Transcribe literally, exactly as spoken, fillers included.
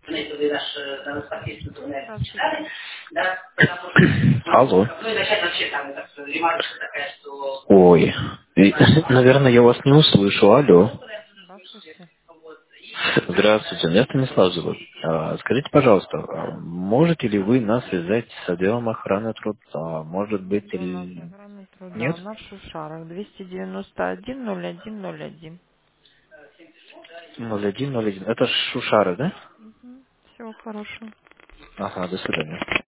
Здравствуйте. Алло. Ой, и, наверное, я вас не услышу. Алло. Здравствуйте. Здравствуйте, меня Станислав зовут. А, Скажите, пожалуйста, а можете ли вы нас связать с отделом охраны труда? Может быть, Где у нас или... охрана труда? Нет? На Шушарах. двести девяносто один ноль один ноль один. ноль один ноль один. Это Шушара, да? Угу. Всего хорошего. Ага, до свидания.